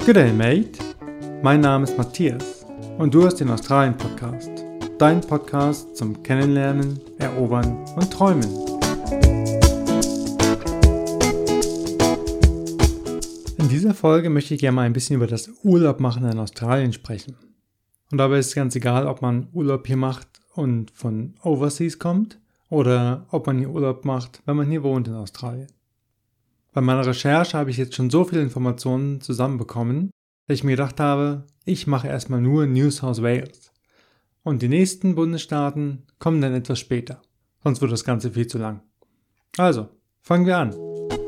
Good day, mate. Mein Name ist Matthias und du hast den Australien-Podcast. Dein Podcast zum Kennenlernen, Erobern und Träumen. In dieser Folge möchte ich gerne mal ein bisschen über das Urlaubmachen in Australien sprechen. Und dabei ist es ganz egal, ob man Urlaub hier macht und von Overseas kommt oder ob man hier Urlaub macht, wenn man hier wohnt in Australien. Bei meiner Recherche habe ich jetzt schon so viele Informationen zusammenbekommen, dass ich mir gedacht habe, ich mache erstmal nur New South Wales. Und die nächsten Bundesstaaten kommen dann etwas später, sonst wird das Ganze viel zu lang. Also, fangen wir an.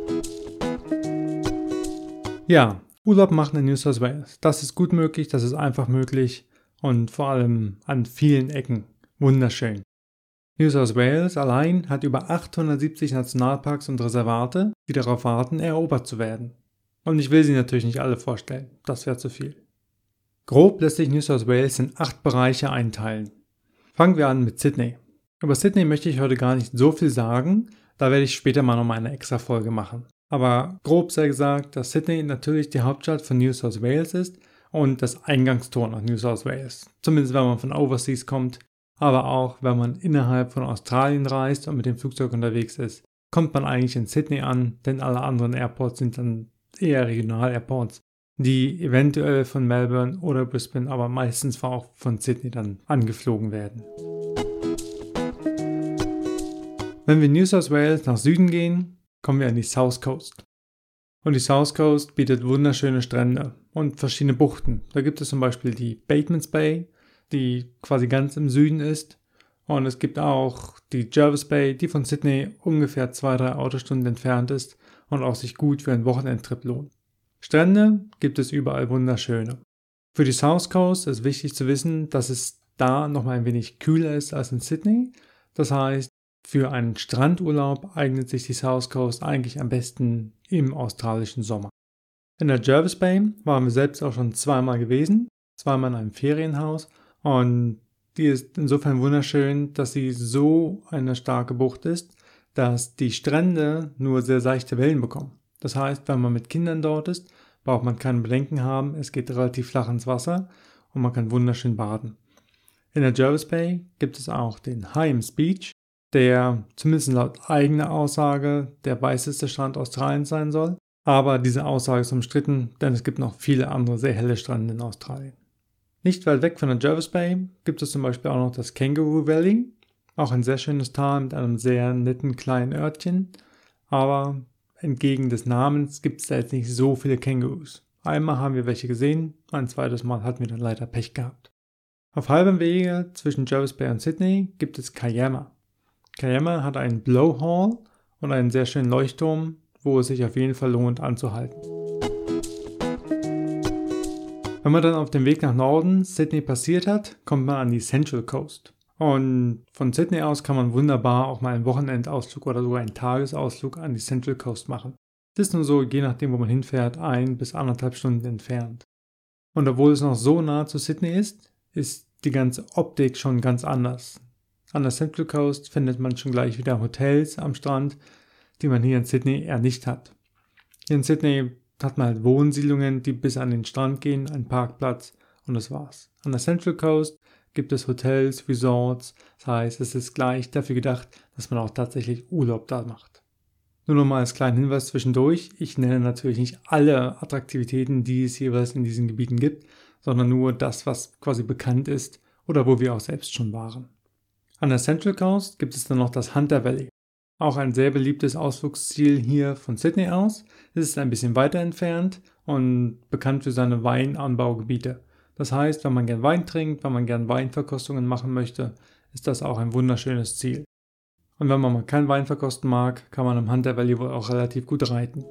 Ja, Urlaub machen in New South Wales, das ist gut möglich, das ist einfach möglich und vor allem an vielen Ecken wunderschön. New South Wales allein hat über 870 Nationalparks und Reservate, die darauf warten, erobert zu werden. Und ich will sie natürlich nicht alle vorstellen, das wäre zu viel. Grob lässt sich New South Wales in 8 Bereiche einteilen. Fangen wir an mit Sydney. Über Sydney möchte ich heute gar nicht so viel sagen, da werde ich später mal nochmal eine extra Folge machen. Aber grob sei gesagt, dass Sydney natürlich die Hauptstadt von New South Wales ist und das Eingangstor nach New South Wales. Zumindest wenn man von Overseas kommt, aber auch wenn man innerhalb von Australien reist und mit dem Flugzeug unterwegs ist, kommt man eigentlich in Sydney an, denn alle anderen Airports sind dann eher Regional-Airports, die eventuell von Melbourne oder Brisbane, aber meistens auch von Sydney dann angeflogen werden. Wenn wir in New South Wales nach Süden gehen, kommen wir an die South Coast. Und die South Coast bietet wunderschöne Strände und verschiedene Buchten. Da gibt es zum Beispiel die Batemans Bay, die quasi ganz im Süden ist. Und es gibt auch die Jervis Bay, die von Sydney ungefähr 2-3 Autostunden entfernt ist und auch sich gut für einen Wochenendtrip lohnt. Strände gibt es überall wunderschöne. Für die South Coast ist wichtig zu wissen, dass es da nochmal ein wenig kühler ist als in Sydney. Das heißt, für einen Strandurlaub eignet sich die South Coast eigentlich am besten im australischen Sommer. In der Jervis Bay waren wir selbst auch schon 2-mal gewesen, 2-mal in einem Ferienhaus. Und die ist insofern wunderschön, dass sie so eine starke Bucht ist, dass die Strände nur sehr seichte Wellen bekommen. Das heißt, wenn man mit Kindern dort ist, braucht man keine Bedenken haben, es geht relativ flach ins Wasser und man kann wunderschön baden. In der Jervis Bay gibt es auch den Hyams Beach, der zumindest laut eigener Aussage der weißeste Strand Australiens sein soll. Aber diese Aussage ist umstritten, denn es gibt noch viele andere sehr helle Strände in Australien. Nicht weit weg von der Jervis Bay gibt es zum Beispiel auch noch das Kangaroo Valley, auch ein sehr schönes Tal mit einem sehr netten kleinen Örtchen, aber entgegen des Namens gibt es da jetzt nicht so viele Kängurus. Einmal haben wir welche gesehen, ein zweites Mal hatten wir dann leider Pech gehabt. Auf halbem Wege zwischen Jervis Bay und Sydney gibt es Kiama. Kiama hat einen Blowhall und einen sehr schönen Leuchtturm, wo es sich auf jeden Fall lohnt anzuhalten. Wenn man dann auf dem Weg nach Norden Sydney passiert hat, kommt man an die Central Coast. Und von Sydney aus kann man wunderbar auch mal einen Wochenendausflug oder sogar einen Tagesausflug an die Central Coast machen. Es ist nur so, je nachdem wo man hinfährt, 1 bis 1,5 Stunden entfernt. Und obwohl es noch so nah zu Sydney ist die ganze Optik schon ganz anders. An der Central Coast findet man schon gleich wieder Hotels am Strand, die man hier in Sydney eher nicht hat. Hier in Sydney hat man halt Wohnsiedlungen, die bis an den Strand gehen, einen Parkplatz und das war's. An der Central Coast gibt es Hotels, Resorts, das heißt, es ist gleich dafür gedacht, dass man auch tatsächlich Urlaub da macht. Nur noch mal als kleinen Hinweis zwischendurch, ich nenne natürlich nicht alle Attraktivitäten, die es jeweils in diesen Gebieten gibt, sondern nur das, was quasi bekannt ist oder wo wir auch selbst schon waren. An der Central Coast gibt es dann noch das Hunter Valley. Auch ein sehr beliebtes Ausflugsziel hier von Sydney aus. Es ist ein bisschen weiter entfernt und bekannt für seine Weinanbaugebiete. Das heißt, wenn man gern Wein trinkt, wenn man gern Weinverkostungen machen möchte, ist das auch ein wunderschönes Ziel. Und wenn man mal kein Wein verkosten mag, kann man im Hunter Valley wohl auch relativ gut reiten.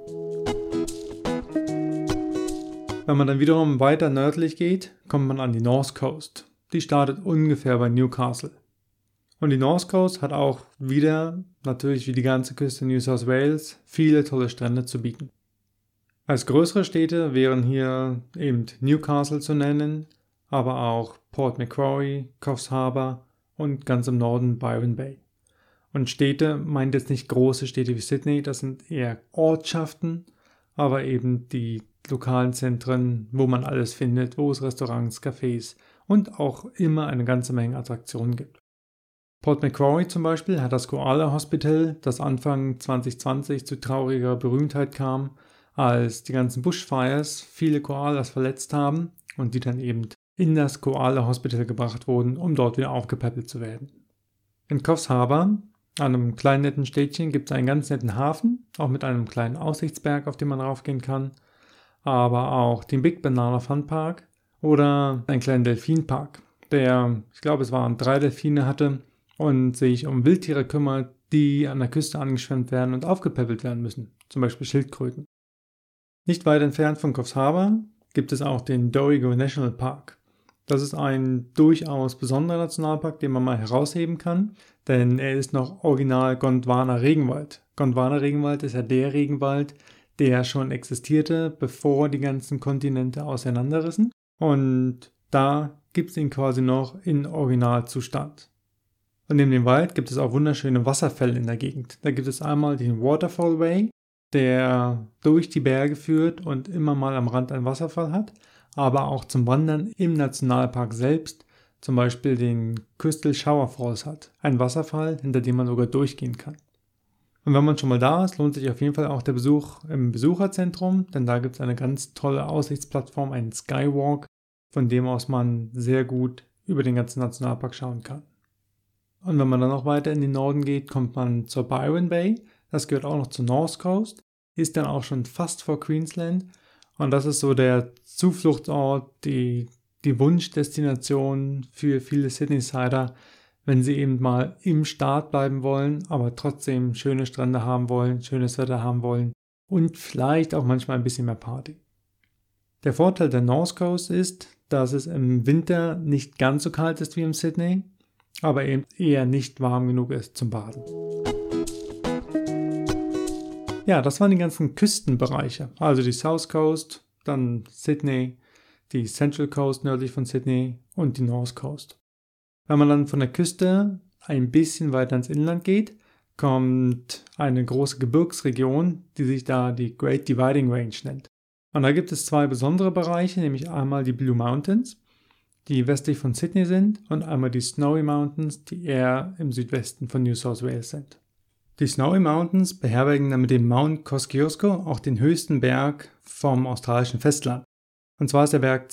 Wenn man dann wiederum weiter nördlich geht, kommt man an die North Coast. Die startet ungefähr bei Newcastle. Und die North Coast hat auch wieder, natürlich wie die ganze Küste New South Wales, viele tolle Strände zu bieten. Als größere Städte wären hier eben Newcastle zu nennen, aber auch Port Macquarie, Coffs Harbour und ganz im Norden Byron Bay. Und Städte meint jetzt nicht große Städte wie Sydney, das sind eher Ortschaften, aber eben die lokalen Zentren, wo man alles findet, wo es Restaurants, Cafés und auch immer eine ganze Menge Attraktionen gibt. Port Macquarie zum Beispiel hat das Koala Hospital, das Anfang 2020 zu trauriger Berühmtheit kam, als die ganzen Bushfires viele Koalas verletzt haben und die dann eben in das Koala Hospital gebracht wurden, um dort wieder aufgepäppelt zu werden. In Coffs Harbour, einem kleinen netten Städtchen, gibt es einen ganz netten Hafen, auch mit einem kleinen Aussichtsberg, auf den man raufgehen kann, aber auch den Big Banana Fun Park oder einen kleinen Delfinpark, der, ich glaube es waren 3 Delfine hatte und sich um Wildtiere kümmert, die an der Küste angeschwemmt werden und aufgepäppelt werden müssen, zum Beispiel Schildkröten. Nicht weit entfernt von Coffs Harbour gibt es auch den Dorrigo National Park. Das ist ein durchaus besonderer Nationalpark, den man mal herausheben kann, denn er ist noch original Gondwana-Regenwald. Gondwana-Regenwald ist ja der Regenwald, der schon existierte, bevor die ganzen Kontinente auseinanderrissen. Und da gibt es ihn quasi noch in Originalzustand. Und neben dem Wald gibt es auch wunderschöne Wasserfälle in der Gegend. Da gibt es einmal den Waterfall Way, der durch die Berge führt und immer mal am Rand einen Wasserfall hat, aber auch zum Wandern im Nationalpark selbst, zum Beispiel den Crystal Shower Falls hat, ein Wasserfall, hinter dem man sogar durchgehen kann. Und wenn man schon mal da ist, lohnt sich auf jeden Fall auch der Besuch im Besucherzentrum, denn da gibt es eine ganz tolle Aussichtsplattform, einen Skywalk, von dem aus man sehr gut über den ganzen Nationalpark schauen kann. Und wenn man dann noch weiter in den Norden geht, kommt man zur Byron Bay. Das gehört auch noch zur North Coast, ist dann auch schon fast vor Queensland. Und das ist so der Zufluchtsort, die Wunschdestination für viele Sydneysider, wenn sie eben mal im Staat bleiben wollen, aber trotzdem schöne Strände haben wollen, schönes Wetter haben wollen und vielleicht auch manchmal ein bisschen mehr Party. Der Vorteil der North Coast ist, dass es im Winter nicht ganz so kalt ist wie in Sydney, aber eben eher nicht warm genug ist zum Baden. Ja, das waren die ganzen Küstenbereiche, also die South Coast, dann Sydney, die Central Coast nördlich von Sydney und die North Coast. Wenn man dann von der Küste ein bisschen weiter ins Inland geht, kommt eine große Gebirgsregion, die sich da die Great Dividing Range nennt. Und da gibt es 2 besondere Bereiche, nämlich einmal die Blue Mountains, die westlich von Sydney sind, und einmal die Snowy Mountains, die eher im Südwesten von New South Wales sind. Die Snowy Mountains beherbergen dann mit dem Mount Kosciuszko auch den höchsten Berg vom australischen Festland. Und zwar ist der Berg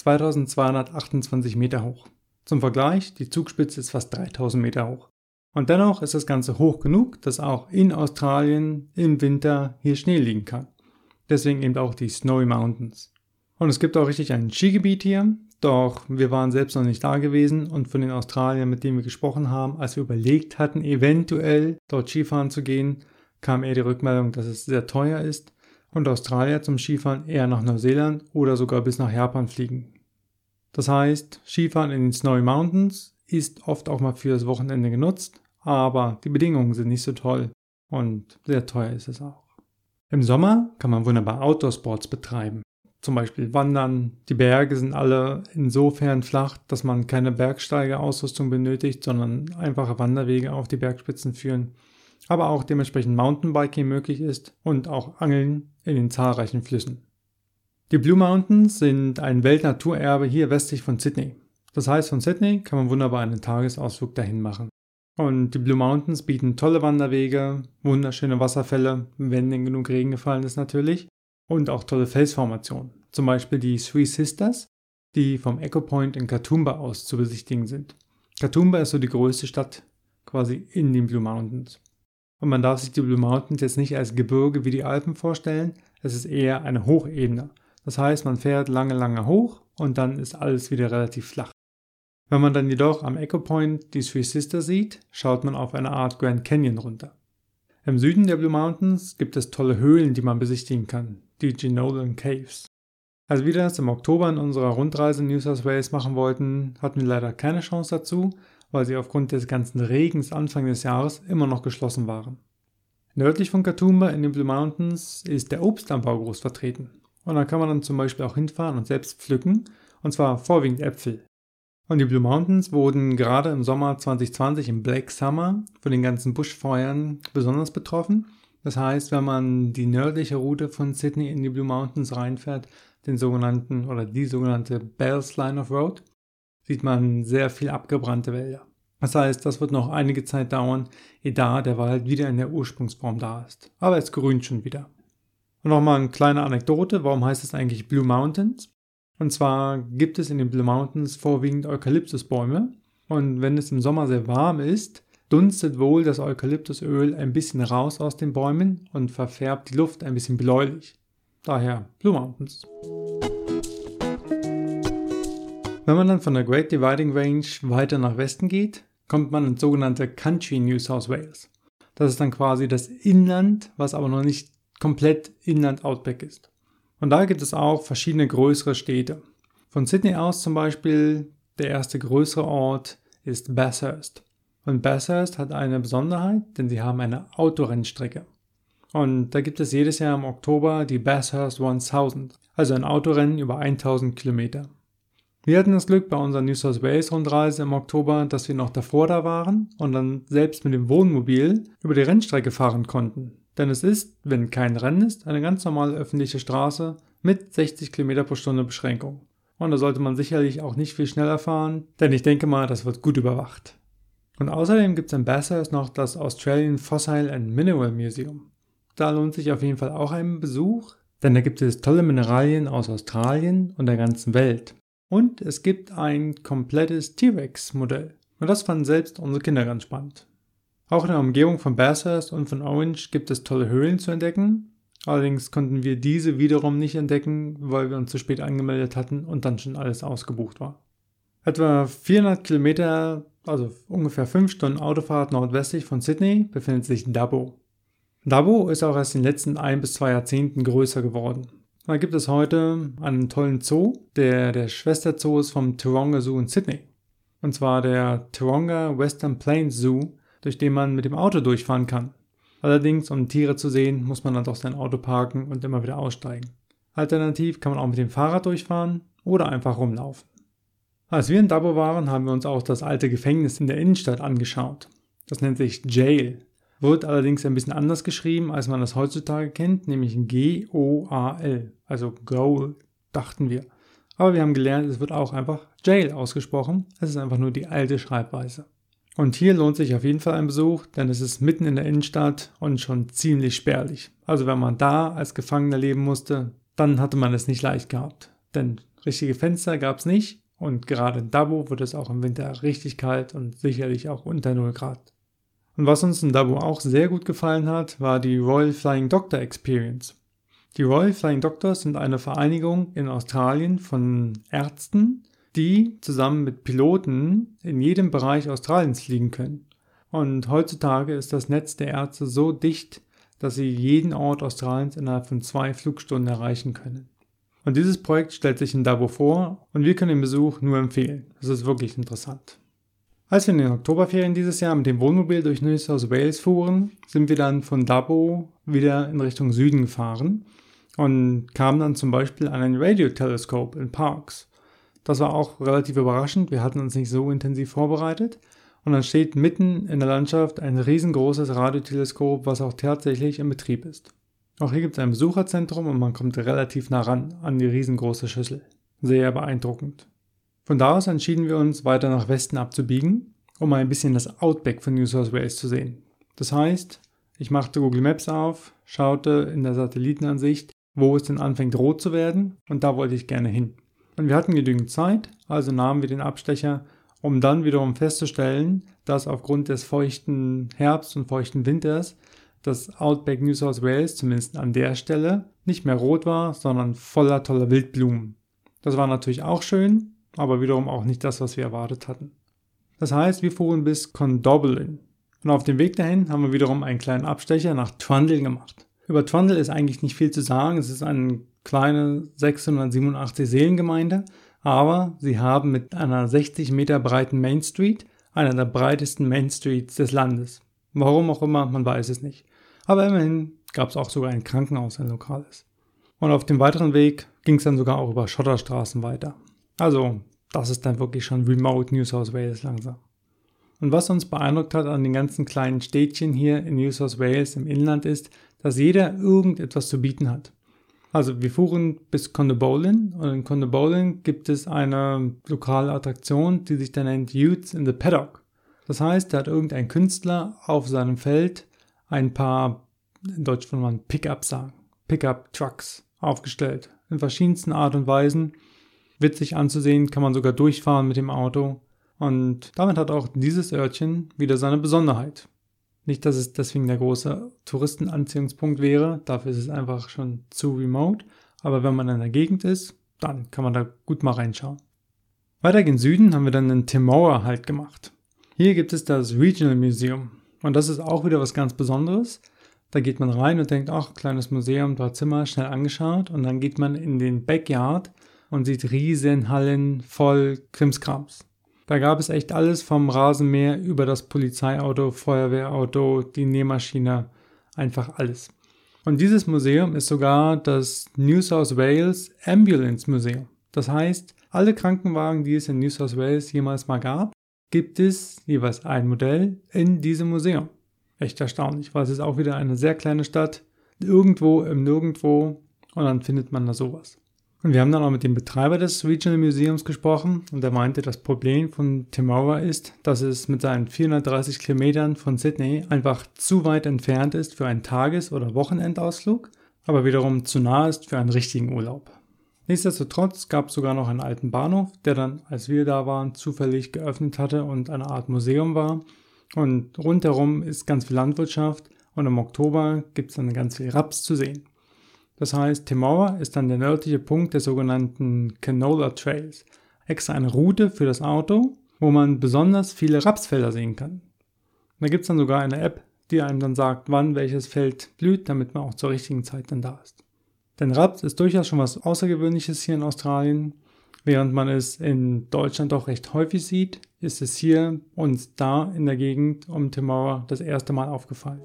2228 Meter hoch. Zum Vergleich, die Zugspitze ist fast 3000 Meter hoch. Und dennoch ist das Ganze hoch genug, dass auch in Australien im Winter hier Schnee liegen kann. Deswegen eben auch die Snowy Mountains. Und es gibt auch richtig ein Skigebiet hier, doch wir waren selbst noch nicht da gewesen und von den Australiern, mit denen wir gesprochen haben, als wir überlegt hatten, eventuell dort Skifahren zu gehen, kam eher die Rückmeldung, dass es sehr teuer ist und Australier zum Skifahren eher nach Neuseeland oder sogar bis nach Japan fliegen. Das heißt, Skifahren in den Snowy Mountains ist oft auch mal für das Wochenende genutzt, aber die Bedingungen sind nicht so toll und sehr teuer ist es auch. Im Sommer kann man wunderbar Outdoor-Sports betreiben. Zum Beispiel Wandern. Die Berge sind alle insofern flach, dass man keine Bergsteigerausrüstung benötigt, sondern einfache Wanderwege auf die Bergspitzen führen. Aber auch dementsprechend Mountainbiking möglich ist und auch Angeln in den zahlreichen Flüssen. Die Blue Mountains sind ein Weltnaturerbe hier westlich von Sydney. Das heißt, von Sydney kann man wunderbar einen Tagesausflug dahin machen. Und die Blue Mountains bieten tolle Wanderwege, wunderschöne Wasserfälle, wenn denn genug Regen gefallen ist natürlich, und auch tolle Felsformationen. Zum Beispiel die Three Sisters, die vom Echo Point in Katoomba aus zu besichtigen sind. Katoomba ist so die größte Stadt quasi in den Blue Mountains. Und man darf sich die Blue Mountains jetzt nicht als Gebirge wie die Alpen vorstellen, es ist eher eine Hochebene. Das heißt, man fährt lange hoch und dann ist alles wieder relativ flach. Wenn man dann jedoch am Echo Point die Three Sisters sieht, schaut man auf eine Art Grand Canyon runter. Im Süden der Blue Mountains gibt es tolle Höhlen, die man besichtigen kann, die Jenolan Caves. Als wir das im Oktober in unserer Rundreise in New South Wales machen wollten, hatten wir leider keine Chance dazu, weil sie aufgrund des ganzen Regens Anfang des Jahres immer noch geschlossen waren. Nördlich von Katoomba in den Blue Mountains ist der Obstanbau groß vertreten. Und da kann man dann zum Beispiel auch hinfahren und selbst pflücken, und zwar vorwiegend Äpfel. Und die Blue Mountains wurden gerade im Sommer 2020 im Black Summer von den ganzen Buschfeuern besonders betroffen. Das heißt, wenn man die nördliche Route von Sydney in die Blue Mountains reinfährt, die sogenannte Bells Line of Road, sieht man sehr viel abgebrannte Wälder. Das heißt, das wird noch einige Zeit dauern, ehe da der Wald wieder in der Ursprungsform da ist. Aber es grünt schon wieder. Und nochmal eine kleine Anekdote, warum heißt es eigentlich Blue Mountains? Und zwar gibt es in den Blue Mountains vorwiegend Eukalyptusbäume. Und wenn es im Sommer sehr warm ist, dunstet wohl das Eukalyptusöl ein bisschen raus aus den Bäumen und verfärbt die Luft ein bisschen bläulich. Daher Blue Mountains. Wenn man dann von der Great Dividing Range weiter nach Westen geht, kommt man ins sogenannte Country New South Wales. Das ist dann quasi das Inland, was aber noch nicht komplett Inland-Outback ist. Und da gibt es auch verschiedene größere Städte. Von Sydney aus zum Beispiel, der erste größere Ort ist Bathurst. Und Bathurst hat eine Besonderheit, denn sie haben eine Autorennstrecke. Und da gibt es jedes Jahr im Oktober die Bathurst 1000, also ein Autorennen über 1000 Kilometer. Wir hatten das Glück bei unserer New South Wales Rundreise im Oktober, dass wir noch davor da waren und dann selbst mit dem Wohnmobil über die Rennstrecke fahren konnten. Denn es ist, wenn kein Rennen ist, eine ganz normale öffentliche Straße mit 60 km pro Stunde Beschränkung. Und da sollte man sicherlich auch nicht viel schneller fahren, denn ich denke mal, das wird gut überwacht. Und außerdem gibt es in Bathurst noch das Australian Fossil and Mineral Museum. Da lohnt sich auf jeden Fall auch ein Besuch, denn da gibt es tolle Mineralien aus Australien und der ganzen Welt. Und es gibt ein komplettes T-Rex-Modell. Und das fanden selbst unsere Kinder ganz spannend. Auch in der Umgebung von Bathurst und von Orange gibt es tolle Höhlen zu entdecken. Allerdings konnten wir diese wiederum nicht entdecken, weil wir uns zu spät angemeldet hatten und dann schon alles ausgebucht war. Etwa 400 Kilometer, also ungefähr 5 Stunden Autofahrt nordwestlich von Sydney, befindet sich Dubbo. Dubbo ist auch erst in den letzten 1 bis 2 Jahrzehnten größer geworden. Da gibt es heute einen tollen Zoo, der Schwesterzoo ist vom Taronga Zoo in Sydney. Und zwar der Taronga Western Plains Zoo, durch den man mit dem Auto durchfahren kann. Allerdings, um Tiere zu sehen, muss man dann doch sein Auto parken und immer wieder aussteigen. Alternativ kann man auch mit dem Fahrrad durchfahren oder einfach rumlaufen. Als wir in Dubbo waren, haben wir uns auch das alte Gefängnis in der Innenstadt angeschaut. Das nennt sich Jail. Wird allerdings ein bisschen anders geschrieben, als man das heutzutage kennt, nämlich G-O-A-L, also Goal, dachten wir. Aber wir haben gelernt, es wird auch einfach Jail ausgesprochen, es ist einfach nur die alte Schreibweise. Und hier lohnt sich auf jeden Fall ein Besuch, denn es ist mitten in der Innenstadt und schon ziemlich spärlich. Also wenn man da als Gefangener leben musste, dann hatte man es nicht leicht gehabt. Denn richtige Fenster gab es nicht und gerade in Dubbo wird es auch im Winter richtig kalt und sicherlich auch unter 0 Grad. Und was uns in Dubbo auch sehr gut gefallen hat, war die Royal Flying Doctor Experience. Die Royal Flying Doctors sind eine Vereinigung in Australien von Ärzten, die zusammen mit Piloten in jedem Bereich Australiens fliegen können. Und heutzutage ist das Netz der Ärzte so dicht, dass sie jeden Ort Australiens innerhalb von 2 Flugstunden erreichen können. Und dieses Projekt stellt sich in Dubbo vor und wir können den Besuch nur empfehlen. Das ist wirklich interessant. Als wir in den Oktoberferien dieses Jahr mit dem Wohnmobil durch New South Wales fuhren, sind wir dann von Dubbo wieder in Richtung Süden gefahren und kamen dann zum Beispiel an ein Radioteleskop in Parkes. Das war auch relativ überraschend, wir hatten uns nicht so intensiv vorbereitet und dann steht mitten in der Landschaft ein riesengroßes Radioteleskop, was auch tatsächlich in Betrieb ist. Auch hier gibt es ein Besucherzentrum und man kommt relativ nah ran an die riesengroße Schüssel. Sehr beeindruckend. Von da aus entschieden wir uns, weiter nach Westen abzubiegen, um ein bisschen das Outback von New South Wales zu sehen. Das heißt, ich machte Google Maps auf, schaute in der Satellitenansicht, wo es denn anfängt rot zu werden und da wollte ich gerne hin. Und wir hatten genügend Zeit, also nahmen wir den Abstecher, um dann wiederum festzustellen, dass aufgrund des feuchten Herbst und feuchten Winters das Outback New South Wales, zumindest an der Stelle, nicht mehr rot war, sondern voller toller Wildblumen. Das war natürlich auch schön, aber wiederum auch nicht das, was wir erwartet hatten. Das heißt, wir fuhren bis Condobolin. Und auf dem Weg dahin haben wir wiederum einen kleinen Abstecher nach Trundle gemacht. Über Trundle ist eigentlich nicht viel zu sagen. Es ist eine kleine 687 Seelengemeinde, aber sie haben mit einer 60 Meter breiten Main Street einer der breitesten Main Streets des Landes. Warum auch immer, man weiß es nicht. Aber immerhin gab es auch sogar ein Krankenhaus, ein lokales. Und auf dem weiteren Weg ging es dann sogar auch über Schotterstraßen weiter. Also, das ist dann wirklich schon remote New South Wales langsam. Und was uns beeindruckt hat an den ganzen kleinen Städtchen hier in New South Wales im Inland ist, dass jeder irgendetwas zu bieten hat. Also wir fuhren bis Condobolin und in Condobolin gibt es eine lokale Attraktion, die sich dann nennt Youths in the Paddock. Das heißt, da hat irgendein Künstler auf seinem Feld ein paar, in Deutsch würde man Pickups sagen, Pickup-Trucks aufgestellt. In verschiedensten Art und Weisen. Witzig anzusehen, kann man sogar durchfahren mit dem Auto. Und damit hat auch dieses Örtchen wieder seine Besonderheit. Nicht, dass es deswegen der große Touristenanziehungspunkt wäre, dafür ist es einfach schon zu remote. Aber wenn man in der Gegend ist, dann kann man da gut mal reinschauen. Weiter gen Süden haben wir dann in Temora halt gemacht. Hier gibt es das Regional Museum. Und das ist auch wieder was ganz Besonderes. Da geht man rein und denkt, ach, kleines Museum, 3 Zimmer, schnell angeschaut. Und dann geht man in den Backyard und sieht riesen Hallen voll Krimskrams. Da gab es echt alles vom Rasenmäher über das Polizeiauto, Feuerwehrauto, die Nähmaschine, einfach alles. Und dieses Museum ist sogar das New South Wales Ambulance Museum. Das heißt, alle Krankenwagen, die es in New South Wales jemals mal gab, gibt es jeweils ein Modell in diesem Museum. Echt erstaunlich, weil es ist auch wieder eine sehr kleine Stadt, irgendwo im Nirgendwo und dann findet man da sowas. Und wir haben dann auch mit dem Betreiber des Regional Museums gesprochen und er meinte, das Problem von Temora ist, dass es mit seinen 430 Kilometern von Sydney einfach zu weit entfernt ist für einen Tages- oder Wochenendausflug, aber wiederum zu nah ist für einen richtigen Urlaub. Nichtsdestotrotz gab es sogar noch einen alten Bahnhof, der dann, als wir da waren, zufällig geöffnet hatte und eine Art Museum war. Und rundherum ist ganz viel Landwirtschaft und im Oktober gibt es dann ganz viel Raps zu sehen. Das heißt, Temora ist dann der nördliche Punkt der sogenannten Canola Trails. Extra eine Route für das Auto, wo man besonders viele Rapsfelder sehen kann. Und da gibt es dann sogar eine App, die einem dann sagt, wann welches Feld blüht, damit man auch zur richtigen Zeit dann da ist. Denn Raps ist durchaus schon was Außergewöhnliches hier in Australien. Während man es in Deutschland doch recht häufig sieht, ist es hier uns da in der Gegend um Temora das erste Mal aufgefallen.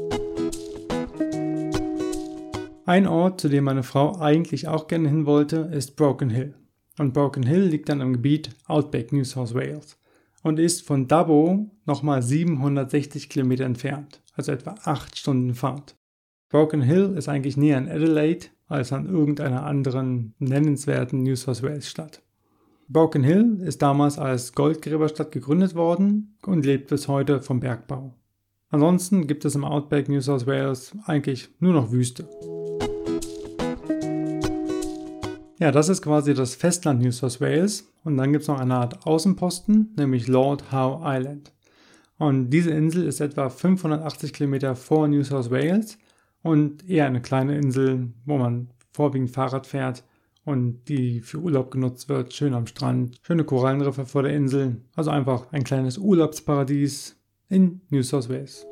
Ein Ort, zu dem meine Frau eigentlich auch gerne hin wollte, ist Broken Hill. Und Broken Hill liegt dann im Gebiet Outback New South Wales und ist von Dubbo nochmal 760 Kilometer entfernt, also etwa 8 Stunden Fahrt. Broken Hill ist eigentlich näher an Adelaide als an irgendeiner anderen nennenswerten New South Wales Stadt. Broken Hill ist damals als Goldgräberstadt gegründet worden und lebt bis heute vom Bergbau. Ansonsten gibt es im Outback New South Wales eigentlich nur noch Wüste. Ja, das ist quasi das Festland New South Wales und dann gibt es noch eine Art Außenposten, nämlich Lord Howe Island. Und diese Insel ist etwa 580 Kilometer vor New South Wales und eher eine kleine Insel, wo man vorwiegend Fahrrad fährt und die für Urlaub genutzt wird, schön am Strand, schöne Korallenriffe vor der Insel, also einfach ein kleines Urlaubsparadies in New South Wales.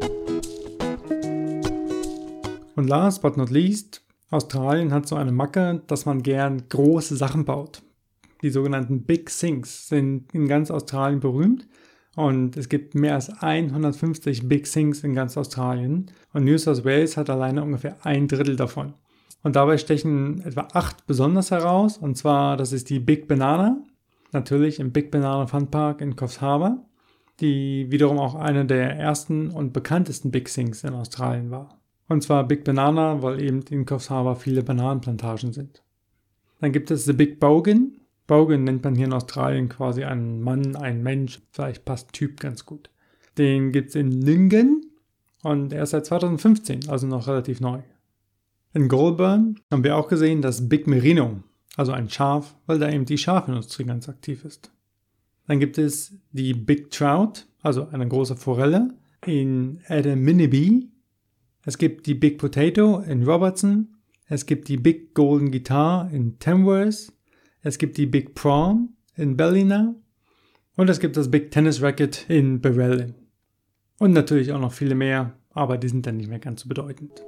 Und last but not least, Australien hat so eine Macke, dass man gern große Sachen baut. Die sogenannten Big Things sind in ganz Australien berühmt und es gibt mehr als 150 Big Things in ganz Australien und New South Wales hat alleine ungefähr 1/3 davon. Und dabei stechen etwa 8 besonders heraus und zwar, das ist die Big Banana, natürlich im Big Banana Fun Park in Coffs Harbour, die wiederum auch eine der ersten und bekanntesten Big Things in Australien war. Und zwar Big Banana, weil eben in Coffs Harbour viele Bananenplantagen sind. Dann gibt es The Big Bogan. Bogan nennt man hier in Australien quasi einen Mann, einen Mensch. Vielleicht passt Typ ganz gut. Den gibt es in Nyngan und er ist seit 2015, also noch relativ neu. In Goulburn haben wir auch gesehen das Big Merino, also ein Schaf, weil da eben die Schafindustrie ganz aktiv ist. Dann gibt es die Big Trout, also eine große Forelle in Adaminaby. Es gibt die Big Potato in Robertson, es gibt die Big Golden Guitar in Tamworth, es gibt die Big Prawn in Ballina und es gibt das Big Tennis Racket in Barellin. Und natürlich auch noch viele mehr, aber die sind dann nicht mehr ganz so bedeutend.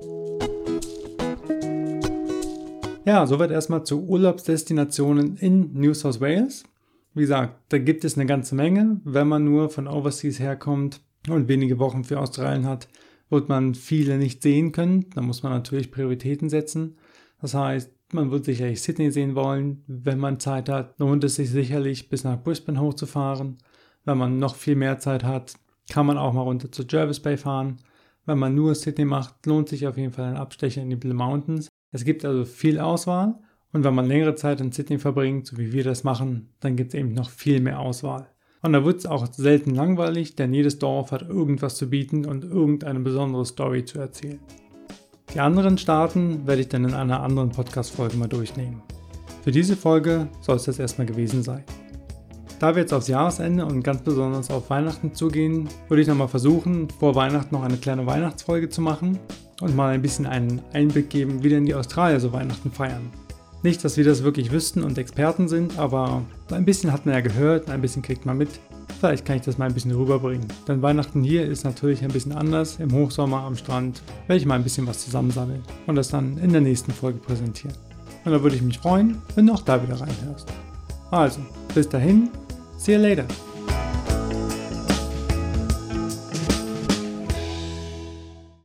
Ja, soweit erstmal zu Urlaubsdestinationen in New South Wales. Wie gesagt, da gibt es eine ganze Menge. Wenn man nur von Overseas herkommt und wenige Wochen für Australien hat, wird man viele nicht sehen können. Da muss man natürlich Prioritäten setzen. Das heißt, man wird sicherlich Sydney sehen wollen. Wenn man Zeit hat, lohnt es sich sicherlich, bis nach Brisbane hochzufahren. Wenn man noch viel mehr Zeit hat, kann man auch mal runter zur Jervis Bay fahren. Wenn man nur Sydney macht, lohnt sich auf jeden Fall ein Abstecher in die Blue Mountains. Es gibt also viel Auswahl und wenn man längere Zeit in Sydney verbringt, so wie wir das machen, dann gibt es eben noch viel mehr Auswahl. Und da wird es auch selten langweilig, denn jedes Dorf hat irgendwas zu bieten und irgendeine besondere Story zu erzählen. Die anderen Staaten werde ich dann in einer anderen Podcast-Folge mal durchnehmen. Für diese Folge soll es das erstmal gewesen sein. Da wir jetzt aufs Jahresende und ganz besonders auf Weihnachten zugehen, würde ich nochmal versuchen, vor Weihnachten noch eine kleine Weihnachtsfolge zu machen und mal ein bisschen einen Einblick geben, wie denn die Australier so Weihnachten feiern. Nicht, dass wir das wirklich wüssten und Experten sind, aber ein bisschen hat man ja gehört, ein bisschen kriegt man mit. Vielleicht kann ich das mal ein bisschen rüberbringen. Denn Weihnachten hier ist natürlich ein bisschen anders, im Hochsommer am Strand werde ich mal ein bisschen was zusammensammeln und das dann in der nächsten Folge präsentieren. Und da würde ich mich freuen, wenn du auch da wieder reinhörst. Also, bis dahin, see you later.